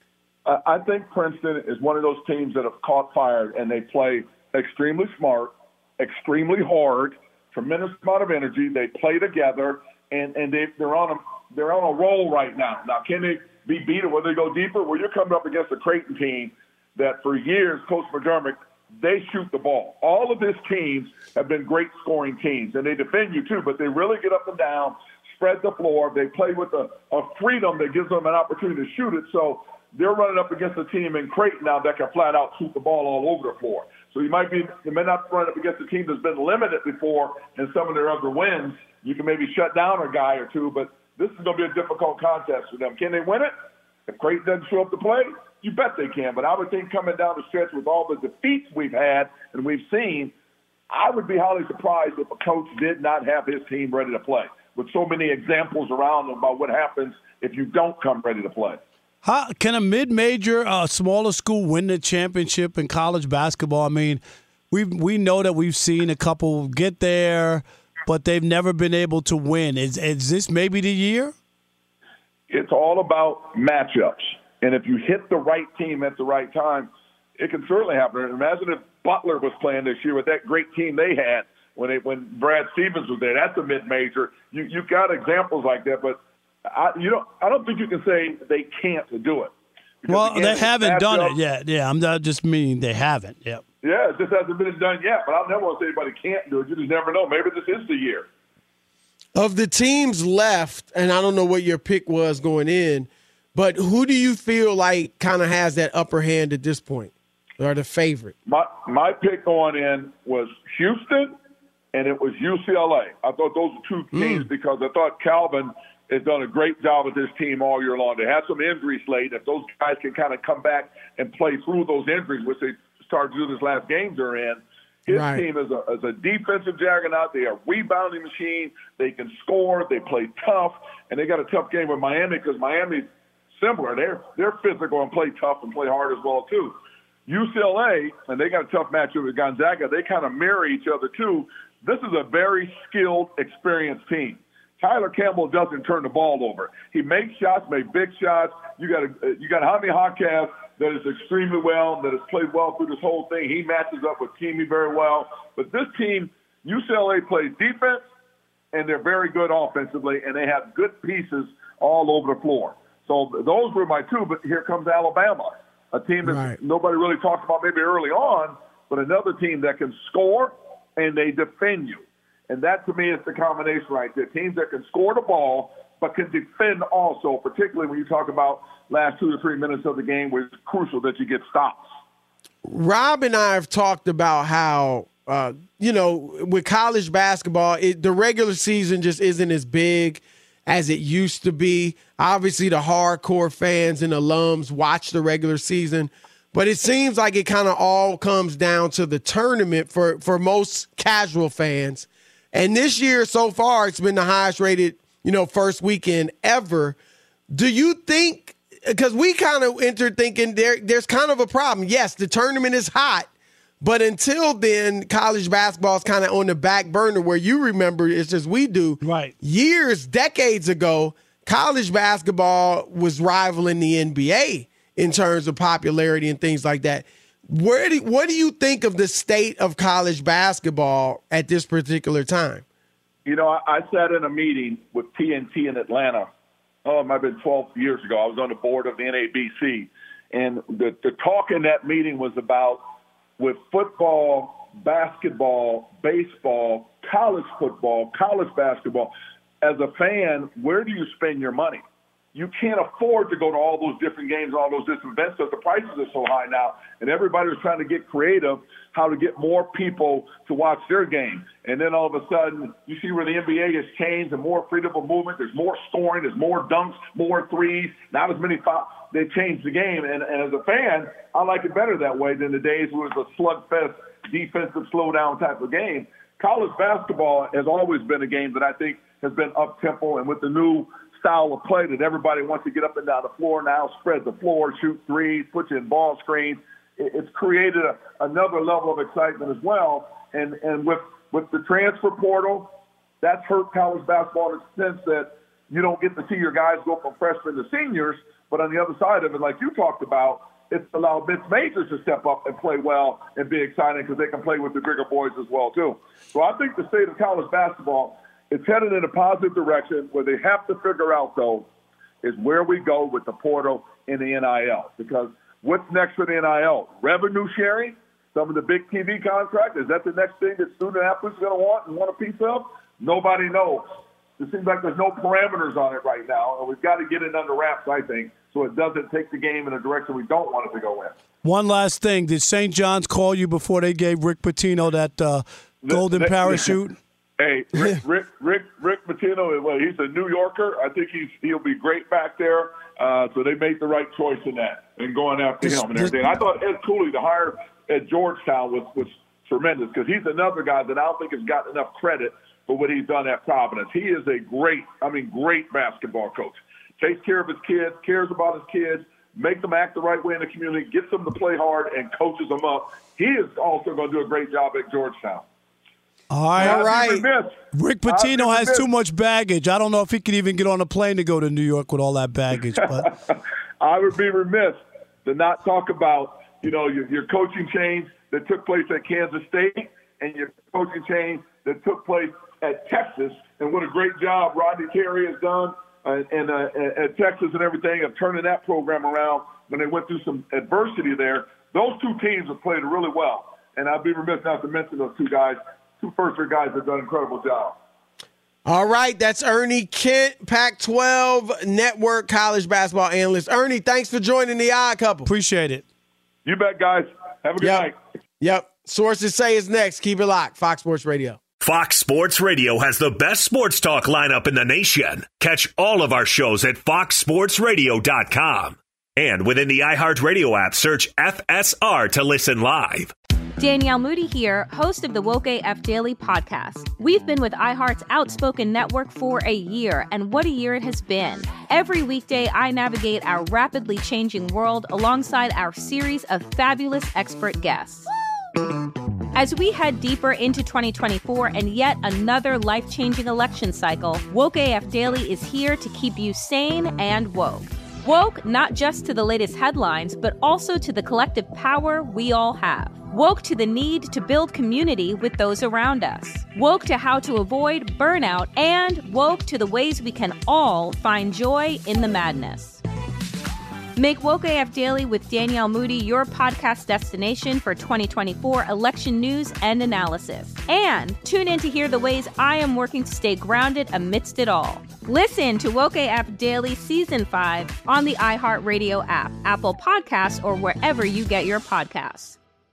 Speaker 21: I think Princeton is one of those teams that have caught fire, and they play extremely smart, extremely hard, tremendous amount of energy. They play together, and they're on a roll right now. Now, can they be beaten? Will they go deeper? Well, you're coming up against a Creighton team that for years, Coach McDermott, they shoot the ball. All of his teams have been great scoring teams, and they defend you too, but they really get up and down, spread the floor. They play with a freedom that gives them an opportunity to shoot it. So they're running up against a team in Creighton now that can flat out shoot the ball all over the floor. So you may not run up against a team that's been limited before in some of their other wins. You can maybe shut down a guy or two, but this is going to be a difficult contest for them. Can they win it? If Creighton doesn't show up to play, you bet they can. But I would think coming down the stretch with all the defeats we've had and we've seen, I would be highly surprised if a coach did not have his team ready to play, with so many examples around them about what happens if you don't come ready to play.
Speaker 12: How can a mid-major, smaller school win the championship in college basketball? I mean, we know that we've seen a couple get there, but they've never been able to win. Is this maybe the year?
Speaker 21: It's all about matchups. And if you hit the right team at the right time, it can certainly happen. Imagine if Butler was playing this year with that great team they had when Brad Stevens was there. That's a mid-major. You got examples like that, but I don't think you can say they can't do it. Because,
Speaker 12: well,
Speaker 21: again,
Speaker 12: they haven't done
Speaker 21: up.
Speaker 12: it yet. Yeah, I'm not just meaning they haven't. Yep.
Speaker 21: Yeah, it just hasn't been done yet. But I never want to say anybody can't do it. You just never know. Maybe this is the year.
Speaker 10: Of the teams left, and I don't know what your pick was going in, but who do you feel like kind of has that upper hand at this point, or the favorite?
Speaker 21: My pick going in was Houston, and it was UCLA. I thought those were two teams because I thought Calvin has done a great job with this team all year long. They had some injuries late. If those guys can kind of come back and play through those injuries, which they started to do this last game they're in, his team is a defensive juggernaut. They are a rebounding machine. They can score. They play tough. And they got a tough game with Miami because Miami's similar. They're physical and play tough and play hard as well, too. UCLA, and they got a tough matchup with Gonzaga, they kind of mirror each other, too. This is a very skilled, experienced team. Tyler Campbell doesn't turn the ball over. He makes shots, makes big shots. You got Jaime Jaquez that is extremely well, that has played well through this whole thing. He matches up with Kimi very well. But this team, UCLA plays defense, and they're very good offensively, and they have good pieces all over the floor. So those were my two, but here comes Alabama, a team that nobody really talked about maybe early on, but another team that can score and they defend you. And that, to me, is the combination right there. Teams that can score the ball but can defend also, particularly when you talk about last 2 to 3 minutes of the game where it's crucial that you get stops.
Speaker 10: Rob and I have talked about how, with college basketball, the regular season just isn't as big as it used to be. Obviously, the hardcore fans and alums watch the regular season, but it seems like it kind of all comes down to the tournament for most casual fans. And this year so far, it's been the highest rated, first weekend ever. Do you think, because we kind of entered thinking there's kind of a problem. Yes, the tournament is hot, but until then, college basketball is kind of on the back burner where you remember, it's just we do.
Speaker 12: Right.
Speaker 10: Decades ago, college basketball was rivaling the NBA in terms of popularity and things like that. What do you think of the state of college basketball at this particular time?
Speaker 21: I sat in a meeting with TNT in Atlanta. It might have been 12 years ago. I was on the board of the NABC. And the talk in that meeting was about with football, basketball, baseball, college football, college basketball. As a fan, where do you spend your money? You can't afford to go to all those different games, all those different events because the prices are so high now. And everybody was trying to get creative how to get more people to watch their game. And then all of a sudden, you see where the NBA has changed and more freedom of movement. There's more scoring. There's more dunks, more threes, not as many fouls. They changed the game. And as a fan, I like it better that way than the days where it was a slugfest, defensive, slow-down type of game. College basketball has always been a game that I think has been up-tempo, and with the new style of play that everybody wants to get up and down the floor now, spread the floor, shoot threes, put you in ball screens. It's created another level of excitement as well. And with the transfer portal, that's hurt college basketball in the sense that you don't get to see your guys go from freshmen to seniors. But on the other side of it, like you talked about, it's allowed mid-majors to step up and play well and be exciting because they can play with the bigger boys as well, too. So I think the state of college basketball, it's headed in a positive direction. Where they have to figure out, though, is where we go with the portal and the NIL. Because what's next for the NIL? Revenue sharing? Some of the big TV contracts? Is that the next thing that student athletes are going to want a piece of? Nobody knows. It seems like there's no parameters on it right now, and we've got to get it under wraps, I think, so it doesn't take the game in a direction we don't want it to go in.
Speaker 12: One last thing. Did St. John's call you before they gave Rick Pitino that golden parachute?
Speaker 21: Hey, Rick Pitino, well, he's a New Yorker. I think he'll be great back there. So they made the right choice in that and going after him and everything. I thought Ed Cooley, the hire at Georgetown, was tremendous because he's another guy that I don't think has gotten enough credit for what he's done at Providence. He is a great basketball coach. Takes care of his kids, cares about his kids, makes them act the right way in the community, gets them to play hard, and coaches them up. He is also going to do a great job at Georgetown.
Speaker 12: All right. Rick Pitino has too much baggage. I don't know if he could even get on a plane to go to New York with all that baggage. But
Speaker 21: I would be remiss to not talk about, your coaching change that took place at Kansas State and your coaching change that took place at Texas, and what a great job Rodney Terry has done at Texas and everything of turning that program around when they went through some adversity there. Those two teams have played really well, and I'd be remiss not to mention those two guys, two first-year guys that have done an incredible job.
Speaker 10: All right, that's Ernie Kent, Pac-12 Network college basketball analyst. Ernie, thanks for joining the Odd Couple.
Speaker 12: Appreciate it.
Speaker 21: You bet, guys. Have a good night.
Speaker 10: Yep. Sources Say is next. Keep it locked. Fox Sports Radio.
Speaker 11: Fox Sports Radio has the best sports talk lineup in the nation. Catch all of our shows at foxsportsradio.com. And within the iHeartRadio app, search FSR to listen live.
Speaker 17: Danielle Moody here, host of the Woke AF Daily podcast. We've been with iHeart's Outspoken Network for a year, and what a year it has been. Every weekday, I navigate our rapidly changing world alongside our series of fabulous expert guests. As we head deeper into 2024 and yet another life-changing election cycle, Woke AF Daily is here to keep you sane and woke. Woke not just to the latest headlines, but also to the collective power we all have. Woke to the need to build community with those around us. Woke to how to avoid burnout, and woke to the ways we can all find joy in the madness. Make Woke AF Daily with Danielle Moody your podcast destination for 2024 election news and analysis. And tune in to hear the ways I am working to stay grounded amidst it all. Listen to Woke AF Daily Season 5 on the iHeartRadio app, Apple Podcasts, or wherever you get your podcasts.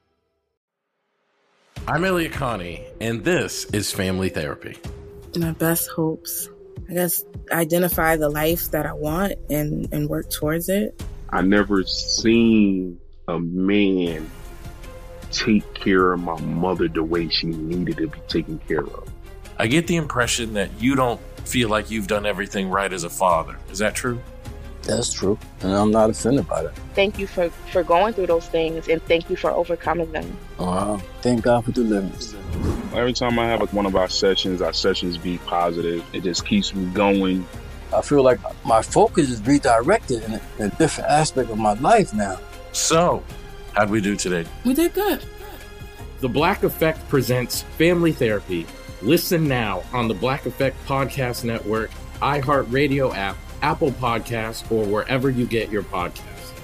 Speaker 5: I'm Elliot Connie, and this is Family Therapy.
Speaker 15: My best hopes, I guess, identify the life that I want and work towards it.
Speaker 7: I never seen a man take care of my mother the way she needed to be taken care of.
Speaker 5: I get the impression that you don't feel like you've done everything right as a father. Is that true?
Speaker 16: That's true, and I'm not offended by that.
Speaker 6: Thank you for going through those things, and thank you for overcoming them.
Speaker 16: Wow. Thank God for deliverance.
Speaker 7: Every time I have one of our sessions be positive. It just keeps me going.
Speaker 16: I feel like my focus is redirected in a different aspect of my life now.
Speaker 5: So, how'd we do today?
Speaker 15: We did good.
Speaker 5: The Black Effect presents Family Therapy. Listen now on the Black Effect Podcast Network, iHeartRadio app, Apple Podcasts, or wherever you get your podcasts.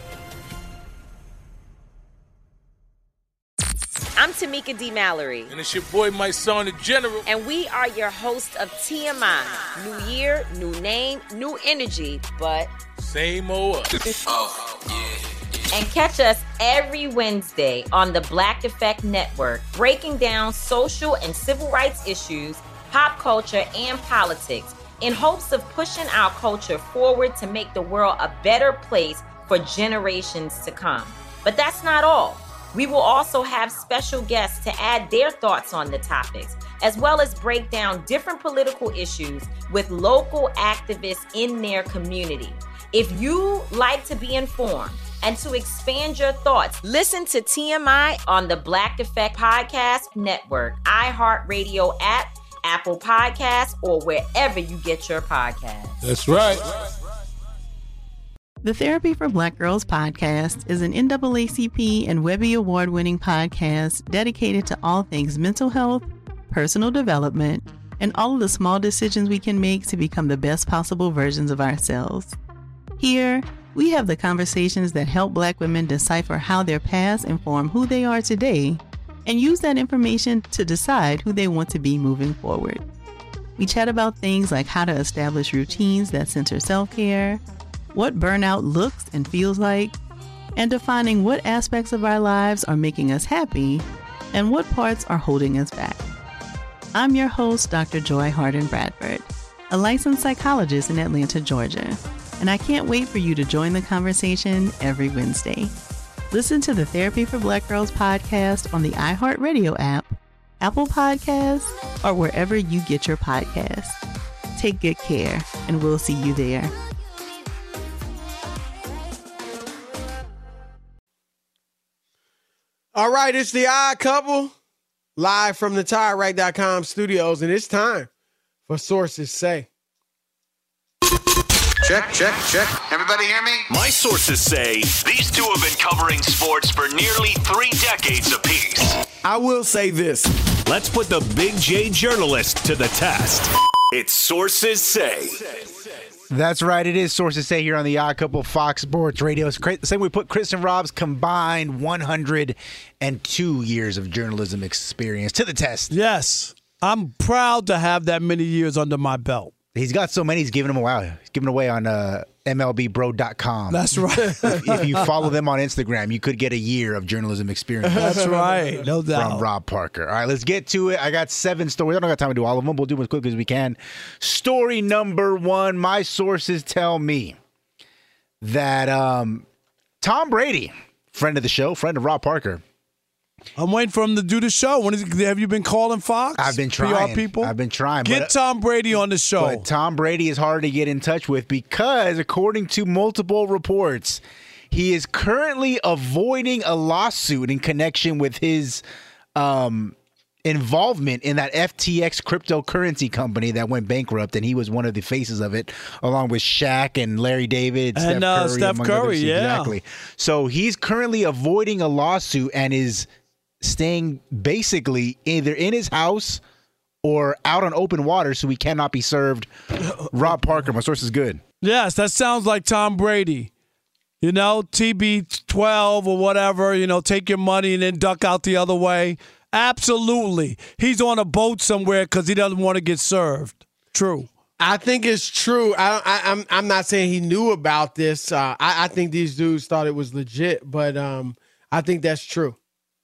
Speaker 8: I'm Tamika D. Mallory.
Speaker 9: And it's your boy, my son, the General.
Speaker 8: And we are your hosts of TMI. New year, new name, new energy, but
Speaker 9: same old us.
Speaker 8: And catch us every Wednesday on the Black Effect Network, breaking down social and civil rights issues, pop culture, and politics in hopes of pushing our culture forward to make the world a better place for generations to come. But that's not all. We will also have special guests to add their thoughts on the topics, as well as break down different political issues with local activists in their community. If you like to be informed and to expand your thoughts, listen to TMI on the Black Effect Podcast Network, iHeartRadio app, Apple Podcasts, or wherever you get your podcasts.
Speaker 9: That's right.
Speaker 1: The Therapy for Black Girls podcast is an NAACP and Webby Award-winning podcast dedicated to all things mental health, personal development, and all of the small decisions we can make to become the best possible versions of ourselves. Here, we have the conversations that help Black women decipher how their past inform who they are today and use that information to decide who they want to be moving forward. We chat about things like how to establish routines that center self-care, what burnout looks and feels like, and defining what aspects of our lives are making us happy and what parts are holding us back. I'm your host, Dr. Joy Harden Bradford, a licensed psychologist in Atlanta, Georgia, and I can't wait for you to join the conversation every Wednesday. Listen to the Therapy for Black Girls podcast on the iHeartRadio app, Apple Podcasts, or wherever you get your podcasts. Take good care, and we'll see you there.
Speaker 10: All right, it's the Odd Couple, live from the TireRack.com studios, and it's time for Sources Say.
Speaker 22: Check, check, check. Everybody hear me?
Speaker 11: My sources say these two have been covering sports for nearly 3 decades apiece.
Speaker 2: I will say this.
Speaker 11: Let's put the Big J journalist to the test. It's Sources Say.
Speaker 4: That's right. It is Sources Say here on the Odd Couple Fox Sports Radio. Same we put Chris and Rob's combined 102 years of journalism experience to the test.
Speaker 12: Yes. I'm proud to have that many years under my belt.
Speaker 4: He's got so many, he's giving them away. He's giving away on MLBBro.com.
Speaker 12: That's right.
Speaker 4: if you follow them on Instagram, you could get a year of journalism experience.
Speaker 12: That's right. No doubt.
Speaker 4: From Rob Parker. All right, let's get to it. I got 7 stories. I don't got time to do all of them. We'll do them as quick as we can. Story number 1, my sources tell me that Tom Brady, friend of the show, friend of Rob Parker,
Speaker 12: I'm waiting for him to do the show. Have you been calling Fox?
Speaker 4: I've been trying.
Speaker 12: PR people?
Speaker 4: I've been trying.
Speaker 12: Get Tom Brady on the show.
Speaker 4: But Tom Brady is hard to get in touch with because, according to multiple reports, he is currently avoiding a lawsuit in connection with his involvement in that FTX cryptocurrency company that went bankrupt, and he was one of the faces of it, along with Shaq and Larry David,
Speaker 12: and Steph Curry. Yeah,
Speaker 4: exactly. So he's currently avoiding a lawsuit and is staying basically either in his house or out on open water so he cannot be served. Rob Parker, my source is good.
Speaker 12: Yes, that sounds like Tom Brady. You know, TB12 or whatever, take your money and then duck out the other way. Absolutely. He's on a boat somewhere because he doesn't want to get served. True.
Speaker 10: I think it's true. I'm not saying he knew about this. I think these dudes thought it was legit, but I think that's true.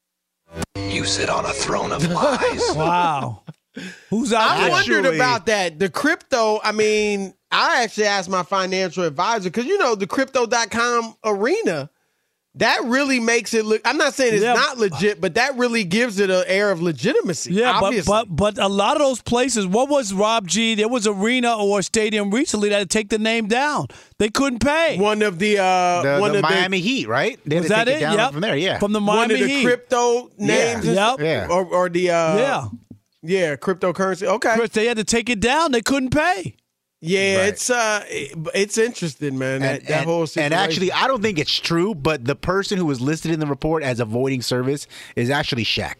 Speaker 2: You sit on a throne of lies.
Speaker 12: Wow. Who's out there?
Speaker 10: I wondered about that. The crypto, I actually asked my financial advisor because, the crypto.com arena, that really makes it look, I'm not saying it's not legit, but that really gives it an air of legitimacy.
Speaker 12: Yeah,
Speaker 10: obviously.
Speaker 12: but a lot of those places, what was Rob G? There was arena or stadium recently that had to take the name down. They couldn't pay.
Speaker 10: One of the
Speaker 4: Miami Heat, right? They had
Speaker 12: was
Speaker 4: to
Speaker 12: that
Speaker 4: take
Speaker 12: it?
Speaker 4: down
Speaker 12: Yep.
Speaker 4: From there, yeah.
Speaker 12: From the Miami
Speaker 10: One of the
Speaker 12: Heat.
Speaker 10: crypto names.
Speaker 12: Yep.
Speaker 4: Yeah.
Speaker 10: Or the cryptocurrency. Okay.
Speaker 12: Chris, they had to take it down. They couldn't pay.
Speaker 10: Yeah,
Speaker 4: Right.
Speaker 10: it's interesting, man. That whole situation.
Speaker 4: And actually, I don't think it's true, but the person who was listed in the report as avoiding service is actually Shaq.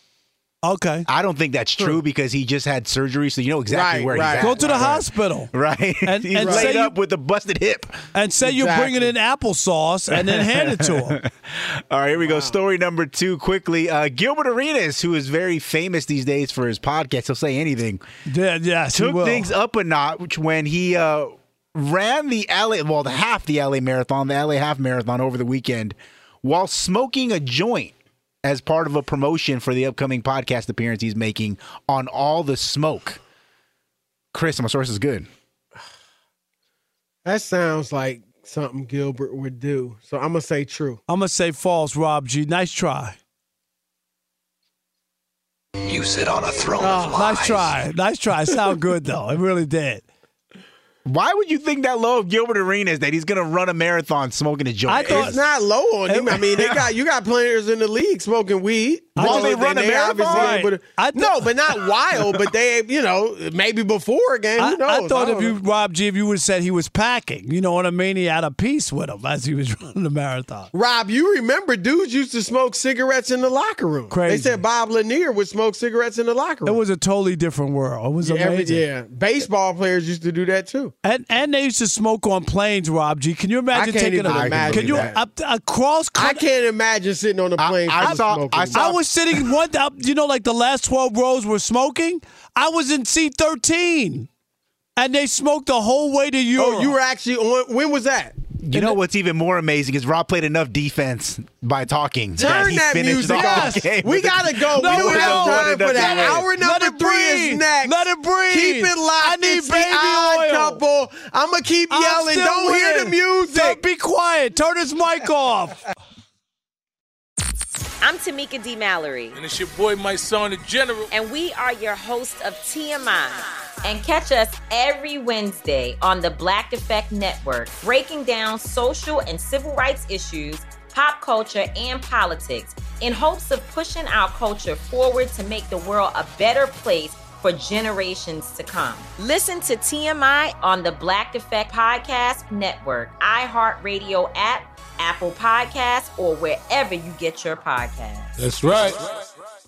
Speaker 12: Okay.
Speaker 4: I don't think that's true because he just had surgery, so you know exactly where he's at.
Speaker 12: Go to the hospital.
Speaker 4: Right.
Speaker 12: And
Speaker 4: he's laid up with a busted hip.
Speaker 12: And say you're bringing in applesauce and then hand it to him.
Speaker 4: All right, here we go. Story number 2 quickly. Gilbert Arenas, who is very famous these days for his podcast, he'll say anything.
Speaker 12: Yes,
Speaker 4: took things up a notch when he ran the half the LA Marathon, the LA Half Marathon over the weekend while smoking a joint as part of a promotion for the upcoming podcast appearance he's making on All the Smoke. Chris, my source is good.
Speaker 10: That sounds like something Gilbert would do. So I'm going to say true.
Speaker 12: I'm going to say false, Rob G. Nice try.
Speaker 2: You sit on a throne of lies.
Speaker 12: Nice try. Sound good, though. It really did.
Speaker 4: Why would you think that low of Gilbert Arenas that he's going to run a marathon smoking a joint?
Speaker 10: I thought it's not low on him. You got players in the league smoking weed.
Speaker 4: While they run a marathon?
Speaker 10: No, but not while, but they, maybe before a game. Who knows?
Speaker 12: I thought if you would have said he was packing, you know what I mean? He had a piece with him as he was running the marathon.
Speaker 10: Rob, you remember dudes used to smoke cigarettes in the locker room.
Speaker 12: Crazy.
Speaker 10: They said Bob Lanier would smoke cigarettes in the locker room.
Speaker 12: It was a totally different world. It was amazing.
Speaker 10: Baseball players used to do that too.
Speaker 12: And they used to smoke on planes, Rob G. Can you imagine taking
Speaker 10: that.
Speaker 12: I
Speaker 10: can't imagine sitting on a plane.
Speaker 12: I was sitting like the last 12 rows were smoking. I was in seat 13, and they smoked the whole way to Europe.
Speaker 10: Oh, you were actually on. When was that?
Speaker 4: You know what's even more amazing is Rob played enough defense by talking.
Speaker 10: Turn that music off. We got to go. We don't have time for that. Hour number 3 is next.
Speaker 12: Let it breathe.
Speaker 10: Keep it locked.
Speaker 12: I need
Speaker 10: it's baby oil. Couple. I'm going to keep yelling. Don't hear the music.
Speaker 12: Don't be quiet. Turn his mic off.
Speaker 8: I'm Tamika D. Mallory.
Speaker 9: And it's your boy, my son, the General.
Speaker 8: And we are your hosts of TMI. And catch us every Wednesday on the Black Effect Network, breaking down social and civil rights issues, pop culture, and politics in hopes of pushing our culture forward to make the world a better place for generations to come. Listen to TMI on the Black Effect Podcast Network, iHeartRadio app, Apple Podcasts, or wherever you get your podcasts.
Speaker 9: That's right.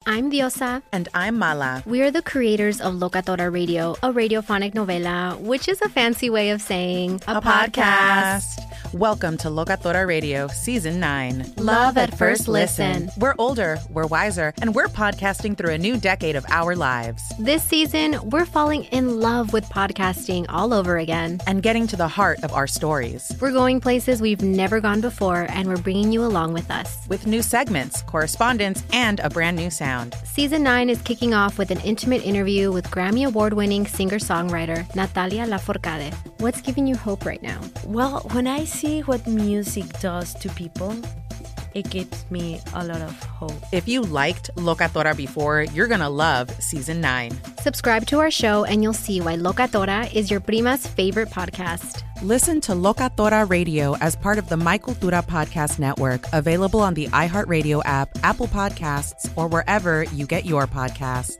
Speaker 3: I'm Diosa.
Speaker 13: And I'm Mala.
Speaker 3: We are the creators of Locatora Radio, a radiophonic novela, which is a fancy way of saying
Speaker 13: a podcast. Welcome to Locatora Radio, Season 9.
Speaker 3: Love at first listen.
Speaker 13: We're older, we're wiser, and we're podcasting through a new decade of our lives.
Speaker 3: This season, we're falling in love with podcasting all over again.
Speaker 13: And getting to the heart of our stories.
Speaker 3: We're going places we've never gone before, and we're bringing you along with us.
Speaker 13: With new segments, correspondence, and a brand new sound.
Speaker 3: Season 9 is kicking off with an intimate interview with Grammy Award-winning singer-songwriter Natalia Lafourcade. What's giving you hope right now?
Speaker 23: Well, when I see what music does to people, it gives me a lot of hope.
Speaker 13: If you liked Locatora before, you're going to love Season 9.
Speaker 3: Subscribe to our show and you'll see why Locatora is your prima's favorite podcast.
Speaker 13: Listen to Locatora Radio as part of the My Cultura Podcast Network, available on the iHeartRadio app, Apple Podcasts, or wherever you get your podcasts.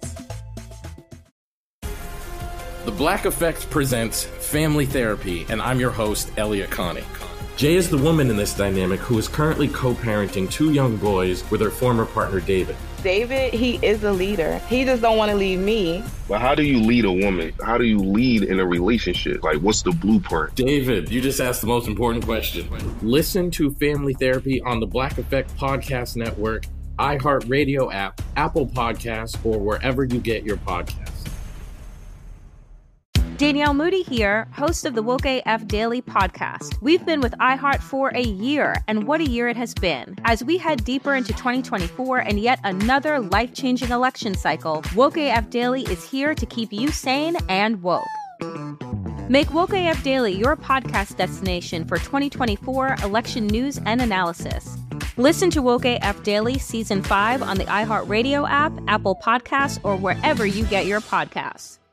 Speaker 5: The Black Effect presents Family Therapy, and I'm your host, Elliot Connie. Jay is the woman in this dynamic who is currently co-parenting 2 young boys with her former partner, David.
Speaker 6: David, he is a leader. He just don't want to leave me.
Speaker 7: But how do you lead a woman? How do you lead in a relationship? Like, what's the blueprint?
Speaker 5: David, you just asked the most important question. Listen to Family Therapy on the Black Effect Podcast Network, iHeartRadio app, Apple Podcasts, or wherever you get your podcasts.
Speaker 17: Danielle Moody here, host of the Woke AF Daily podcast. We've been with iHeart for a year, and what a year it has been. As we head deeper into 2024 and yet another life-changing election cycle, Woke AF Daily is here to keep you sane and woke. Make Woke AF Daily your podcast destination for 2024 election news and analysis. Listen to Woke AF Daily Season 5 on the iHeartRadio app, Apple Podcasts, or wherever you get your podcasts.